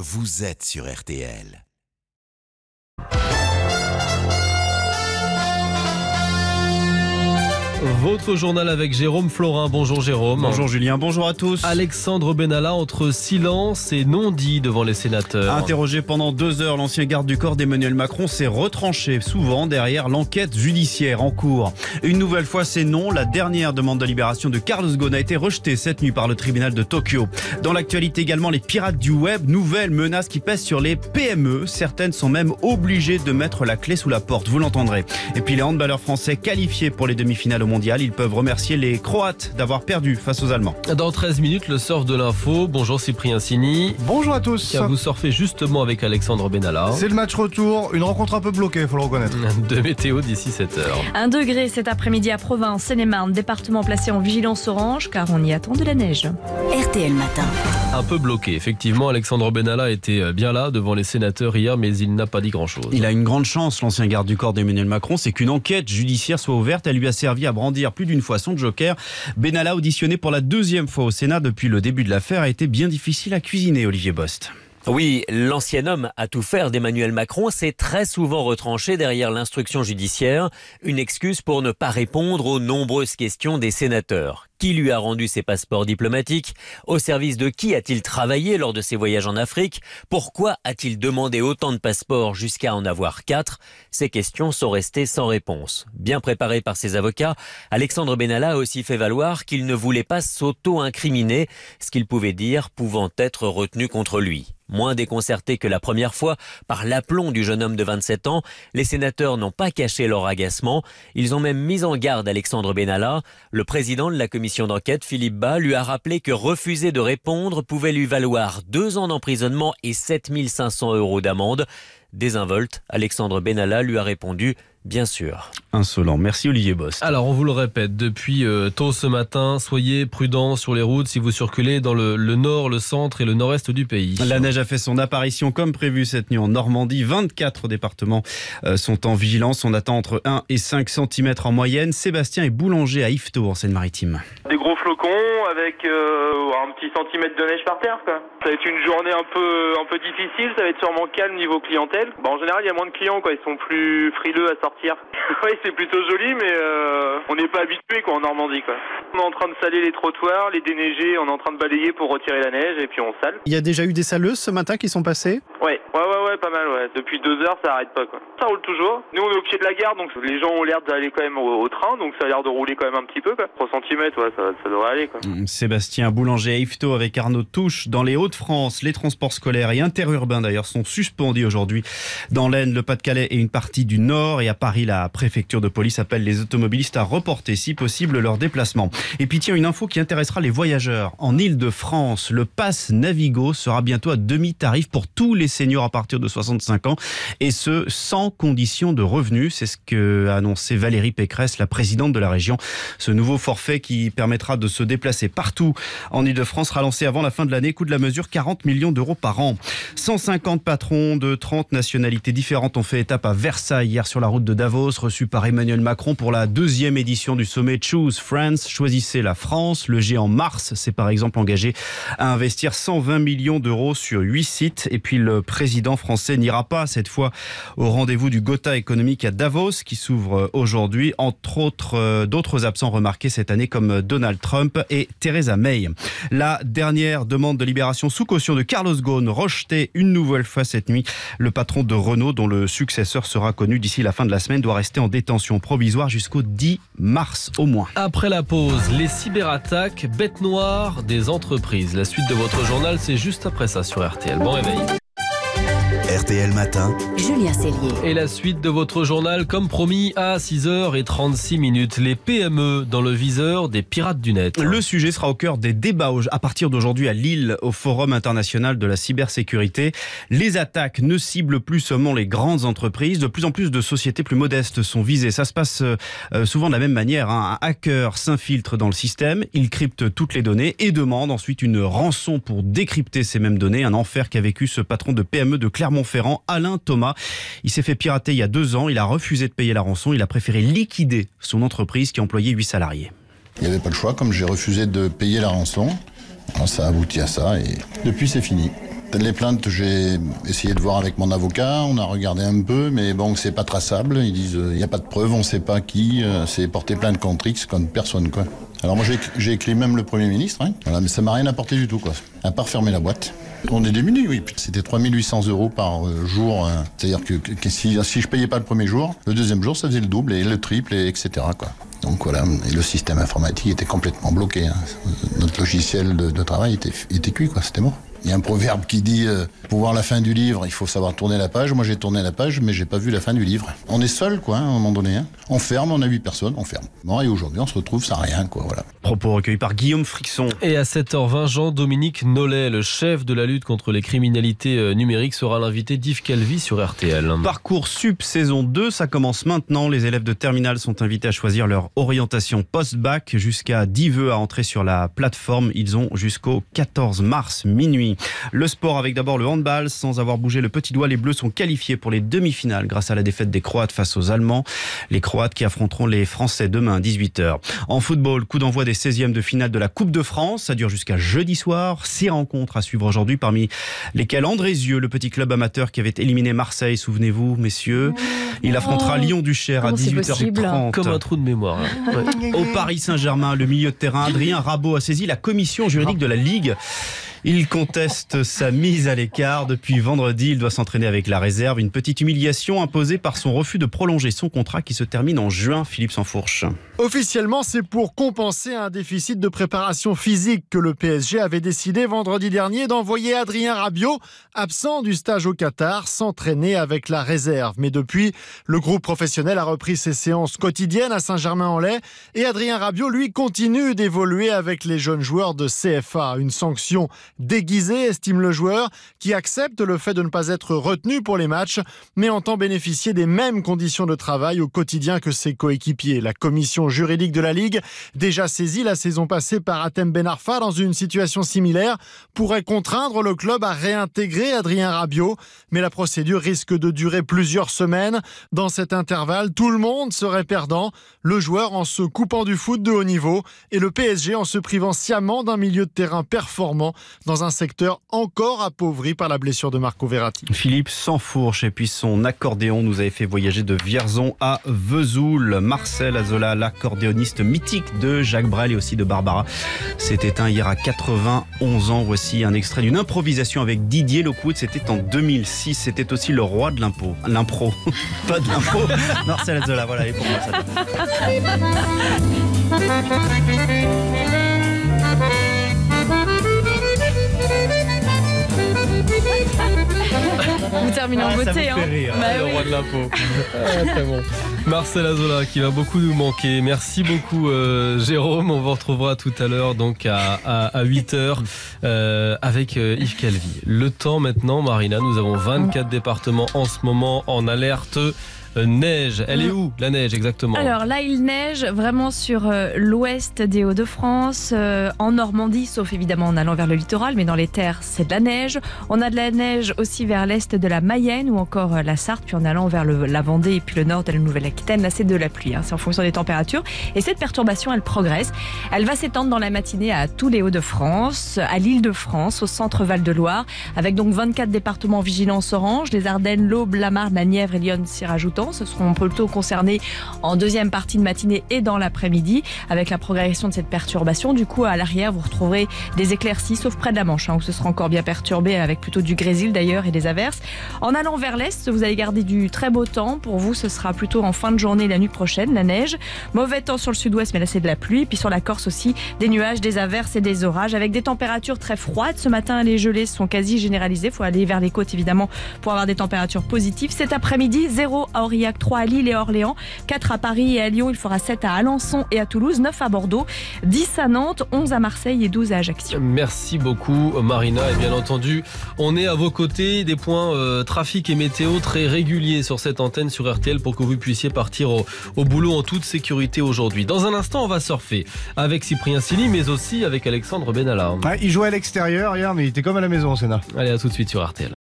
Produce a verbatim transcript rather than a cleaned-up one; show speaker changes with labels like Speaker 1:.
Speaker 1: vous êtes sur R T L.
Speaker 2: Votre journal avec Jérôme Florin. Bonjour Jérôme.
Speaker 3: Bonjour Julien, bonjour à tous.
Speaker 2: Alexandre Benalla entre silence et non-dit devant les sénateurs.
Speaker 3: Interrogé pendant deux heures, l'ancien garde du corps d'Emmanuel Macron s'est retranché, souvent derrière l'enquête judiciaire en cours. Une nouvelle fois, c'est non. La dernière demande de libération de Carlos Ghosn a été rejetée cette nuit par le tribunal de Tokyo. Dans l'actualité également, les pirates du web, nouvelles menaces qui pèsent sur les P M E. Certaines sont même obligées de mettre la clé sous la porte, vous l'entendrez. Et puis les handballeurs français qualifiés pour les demi-finales au mondial, ils peuvent remercier les Croates d'avoir perdu face aux Allemands.
Speaker 2: Dans treize minutes, le surf de l'info. Bonjour Cyprien Sini.
Speaker 4: Bonjour à tous.
Speaker 2: Car vous surfez justement avec Alexandre Benalla.
Speaker 4: C'est le match retour, une rencontre un peu bloquée, il faut le reconnaître.
Speaker 2: De météo d'ici sept heures.
Speaker 5: Un degré cet après-midi à Provins, Seine-et-Marne, département placé en vigilance orange car on y attend de la neige.
Speaker 6: R T L Matin.
Speaker 2: Un peu bloqué. Effectivement, Alexandre Benalla était bien là devant les sénateurs hier, mais il n'a pas dit grand-chose.
Speaker 3: Il a une grande chance, l'ancien garde du corps d'Emmanuel Macron, c'est qu'une enquête judiciaire soit ouverte. Elle lui a servi à brandir plus d'une fois son joker. Benalla, auditionné pour la deuxième fois au Sénat depuis le début de l'affaire, a été bien difficile à cuisiner, Olivier Bost.
Speaker 7: Oui, l'ancien homme à tout faire d'Emmanuel Macron s'est très souvent retranché derrière l'instruction judiciaire, une excuse pour ne pas répondre aux nombreuses questions des sénateurs. Qui lui a rendu ses passeports diplomatiques? Au service de qui a-t-il travaillé lors de ses voyages en Afrique? Pourquoi a-t-il demandé autant de passeports jusqu'à en avoir quatre? Ces questions sont restées sans réponse. Bien préparé par ses avocats, Alexandre Benalla a aussi fait valoir qu'il ne voulait pas s'auto-incriminer, ce qu'il pouvait dire pouvant être retenu contre lui. Moins déconcertés que la première fois par l'aplomb du jeune homme de vingt-sept ans, les sénateurs n'ont pas caché leur agacement. Ils ont même mis en garde Alexandre Benalla. Le président de la commission d'enquête, Philippe Bas, lui a rappelé que refuser de répondre pouvait lui valoir deux ans d'emprisonnement et sept mille cinq cents euros d'amende. Désinvolte, Alexandre Benalla lui a répondu « Bien sûr ».
Speaker 3: Insolent. Merci Olivier Bost.
Speaker 2: Alors, on vous le répète, depuis euh, tôt ce matin, soyez prudents sur les routes si vous circulez dans le, le nord, le centre et le nord-est du pays.
Speaker 3: La neige a fait son apparition comme prévu cette nuit en Normandie. vingt-quatre départements euh, sont en vigilance. On attend entre un et cinq centimètres en moyenne. Sébastien est boulanger à Yvetot en Seine-Maritime.
Speaker 8: Des gros flocons avec euh, un petit centimètre de neige par terre, quoi. Ça va être une journée un peu un peu difficile, ça va être sûrement calme niveau clientèle. Bon, en général, il y a moins de clients, quoi. Ils sont plus frileux à sortir. Oui, c'est plutôt joli, mais euh, on n'est pas habitué, quoi, en Normandie, quoi. On est en train de saler les trottoirs, les déneiger, on est en train de balayer pour retirer la neige et puis on sale.
Speaker 4: Il y a déjà eu des saleuses ce matin qui sont passées?
Speaker 8: Ouais, ouais, ouais, ouais, pas mal, ouais. Depuis deux heures, ça arrête pas, quoi. Ça roule toujours. Nous, on est au pied de la gare, donc les gens ont l'air d'aller quand même au, au train, donc ça a l'air de rouler quand même un petit peu, quoi. trois centimètres, ouais, ça, ça devrait aller, quoi.
Speaker 3: Sébastien boulanger à Yvetot avec Arnaud Touche. Dans les Hauts-de-France, les transports scolaires et interurbains d'ailleurs sont suspendus aujourd'hui dans l'Aisne, le Pas-de-Calais et une partie du Nord. Et à Paris, la préfecture de police appelle les automobilistes à reporter si possible leur déplacement. Et puis tiens, une info qui intéressera les voyageurs. En Île-de-France, le pass Navigo sera bientôt à demi-tarif pour tous les seniors à partir de soixante-cinq ans et ce, sans condition de revenus. C'est ce qu'a annoncé Valérie Pécresse, la présidente de la région. Ce nouveau forfait qui permettra de se déplacer partout en Île-de-France sera lancé avant la fin de l'année. Coût de la mesure, quarante millions d'euros par an. cent cinquante patrons de trente nationalités différentes ont fait étape à Versailles hier sur la route de Davos, reçus par Emmanuel Macron pour la deuxième édition du sommet Choose France. Choisissez la France. Le géant Mars s'est par exemple engagé à investir cent vingt millions d'euros sur huit sites. Et puis le président français n'ira pas cette fois au rendez-vous du Gotha économique à Davos qui s'ouvre aujourd'hui. Entre autres, d'autres absents remarqués cette année comme Donald Trump et Theresa May. La dernière demande de libération sous caution de Carlos Ghosn rejetée une nouvelle fois cette nuit. Le patron de Renault, dont le successeur sera connu d'ici la fin de la semaine, doit rester en détention provisoire jusqu'au dix mars au moins.
Speaker 2: Après la pause, les cyberattaques, bêtes noires des entreprises. La suite de votre journal, c'est juste après ça sur R T L. Bon réveil.
Speaker 1: R T L Matin,
Speaker 6: Julien Cellier.
Speaker 2: Et la suite de votre journal, comme promis, à six heures trente-six minutes. Les P M E dans le viseur des pirates du net.
Speaker 3: Le sujet sera au cœur des débats à partir d'aujourd'hui à Lille, au Forum international de la cybersécurité. Les attaques ne ciblent plus seulement les grandes entreprises. De plus en plus de sociétés plus modestes sont visées. Ça se passe souvent de la même manière. Un hacker s'infiltre dans le système, il crypte toutes les données et demande ensuite une rançon pour décrypter ces mêmes données. Un enfer qu'a vécu ce patron de P M E de Clermont-Ferrand, Alain Thomas. Il s'est fait pirater il y a deux ans. Il a refusé de payer la rançon. Il a préféré liquider son entreprise qui employait huit salariés.
Speaker 9: Il n'y avait pas le choix. Comme j'ai refusé de payer la rançon, alors ça a abouti à ça et depuis c'est fini. Les plaintes, j'ai essayé de voir avec mon avocat, on a regardé un peu, mais bon, c'est pas traçable. Ils disent, il n'y a pas de preuve, on ne sait pas qui, euh, c'est porter plainte contre X, contre personne, quoi. Alors moi, j'ai, j'ai écrit même le Premier ministre, hein, voilà, mais ça m'a rien apporté du tout, quoi. À part fermer la boîte. On est démunis, oui. C'était trois mille huit cents euros par euh, jour. Hein. C'est-à-dire que, que si, si je payais pas le premier jour, le deuxième jour, ça faisait le double et le triple, et etc., quoi. Donc voilà, et le système informatique était complètement bloqué. Hein. Notre logiciel de, de travail était, était cuit, quoi. C'était mort. Il y a un proverbe qui dit euh, pour voir la fin du livre, il faut savoir tourner la page. Moi, j'ai tourné la page, mais j'ai pas vu la fin du livre. On est seul, quoi, hein, à un moment donné. Hein. On ferme, on a huit personnes, on ferme. Bon, et aujourd'hui, on se retrouve sans rien, quoi. Voilà.
Speaker 3: Propos recueillis par Guillaume Frixon.
Speaker 2: Et à sept heures vingt, Jean-Dominique Nollet, le chef de la lutte contre les criminalités numériques, sera l'invité d'Yves Calvi sur R T L.
Speaker 3: Parcoursup saison deux, ça commence maintenant. Les élèves de terminale sont invités à choisir leur orientation post-bac. Jusqu'à dix vœux à entrer sur la plateforme. Ils ont jusqu'au quatorze mars, minuit. Le sport avec d'abord le handball. Sans avoir bougé le petit doigt, les Bleus sont qualifiés pour les demi-finales grâce à la défaite des Croates face aux Allemands. Les Croates qui affronteront les Français demain à dix-huit heures. En football, coup d'envoi des seizièmes de finale de la Coupe de France. Ça dure jusqu'à jeudi soir. Six rencontres à suivre aujourd'hui, parmi lesquelles Andrézieux, le petit club amateur qui avait éliminé Marseille, souvenez-vous, messieurs. Il affrontera
Speaker 5: Oh,
Speaker 3: Lyon-Duchère à dix-huit heures trente.
Speaker 2: Comme un trou de mémoire. Hein. Ouais.
Speaker 3: Au Paris Saint-Germain, le milieu de terrain Adrien Rabault a saisi la commission juridique de la Ligue. Il conteste sa mise à l'écart. Depuis vendredi, il doit s'entraîner avec la réserve. Une petite humiliation imposée par son refus de prolonger son contrat qui se termine en juin. Philippe Sansfourche.
Speaker 4: Officiellement, c'est pour compenser un déficit de préparation physique que le P S G avait décidé vendredi dernier d'envoyer Adrien Rabiot, absent du stage au Qatar, s'entraîner avec la réserve. Mais depuis, le groupe professionnel a repris ses séances quotidiennes à Saint-Germain-en-Laye et Adrien Rabiot, lui, continue d'évoluer avec les jeunes joueurs de C F A. Une sanction déguisé, estime le joueur, qui accepte le fait de ne pas être retenu pour les matchs, mais entend bénéficier des mêmes conditions de travail au quotidien que ses coéquipiers. La commission juridique de la Ligue, déjà saisie la saison passée par Hatem Ben Arfa dans une situation similaire, pourrait contraindre le club à réintégrer Adrien Rabiot, mais la procédure risque de durer plusieurs semaines. Dans cet intervalle, tout le monde serait perdant, le joueur en se coupant du foot de haut niveau et le P S G en se privant sciemment d'un milieu de terrain performant dans un secteur encore appauvri par la blessure de Marco Verratti.
Speaker 3: Philippe Sansfourche et puis son accordéon nous avait fait voyager de Vierzon à Vesoul. Marcel Azola, l'accordéoniste mythique de Jacques Brel et aussi de Barbara, s'est éteint hier à quatre-vingt-onze ans. Voici un extrait d'une improvisation avec Didier Lockwood. C'était en deux mille six. C'était aussi le roi de l'impro. L'impro. Pas de l'impro. Marcel Azola, voilà. Et pour moi, ça
Speaker 5: Vous terminez en
Speaker 3: Ah, ça
Speaker 5: beauté,
Speaker 3: vous fait
Speaker 5: hein.
Speaker 3: rire.
Speaker 5: Bah
Speaker 2: le
Speaker 5: oui.
Speaker 2: roi de l'impôt. Ah, très bon. Marcel Azola qui va beaucoup nous manquer. Merci beaucoup euh, Jérôme. On vous retrouvera tout à l'heure donc à, à, à huit heures euh, avec euh, Yves Calvi. Le temps maintenant, Marina, nous avons vingt-quatre départements en ce moment en alerte neige. Elle est où la neige exactement?
Speaker 5: Alors là, il neige vraiment sur euh, l'ouest des Hauts-de-France, euh, en Normandie, sauf évidemment en allant vers le littoral, mais dans les terres, c'est de la neige. On a de la neige aussi vers l'est de la Mayenne ou encore euh, la Sarthe, puis en allant vers le, la Vendée et puis le nord de la Nouvelle-Aquitaine. Là, c'est de la pluie, hein, c'est en fonction des températures. Et cette perturbation, elle progresse. Elle va s'étendre dans la matinée à tous les Hauts-de-France, à l'Île-de-France, au centre Val-de-Loire, avec donc vingt-quatre départements en vigilance orange, les Ardennes, l'Aube, la Marne, la Nièvre et l'Yonne s'y rajoutent. Ce seront plutôt concernés en deuxième partie de matinée et dans l'après-midi avec la progression de cette perturbation. Du coup, à l'arrière, vous retrouverez des éclaircies, sauf près de la Manche, hein, où ce sera encore bien perturbé avec plutôt du grésil d'ailleurs et des averses. En allant vers l'est, vous allez garder du très beau temps. Pour vous, ce sera plutôt en fin de journée, la nuit prochaine, la neige. Mauvais temps sur le sud-ouest, mais là, c'est de la pluie. Puis sur la Corse aussi, des nuages, des averses et des orages avec des températures très froides. Ce matin, les gelées sont quasi généralisées. Il faut aller vers les côtes, évidemment, pour avoir des températures positives. Cet après-midi, zéro à Aurillac, trois à Lille et Orléans, quatre à Paris et à Lyon, il fera sept à Alençon et à Toulouse, neuf à Bordeaux, dix à Nantes, onze à Marseille et douze à Ajaccio.
Speaker 2: Merci beaucoup Marina et bien entendu on est à vos côtés, des points euh, trafic et météo très réguliers sur cette antenne sur R T L pour que vous puissiez partir au, au boulot en toute sécurité aujourd'hui. Dans un instant on va surfer avec Cyprien Sini mais aussi avec Alexandre Benalla.
Speaker 4: Ouais, il jouait à l'extérieur hier, mais il était comme à la maison, Sénat.
Speaker 2: Allez, à tout de suite sur R T L.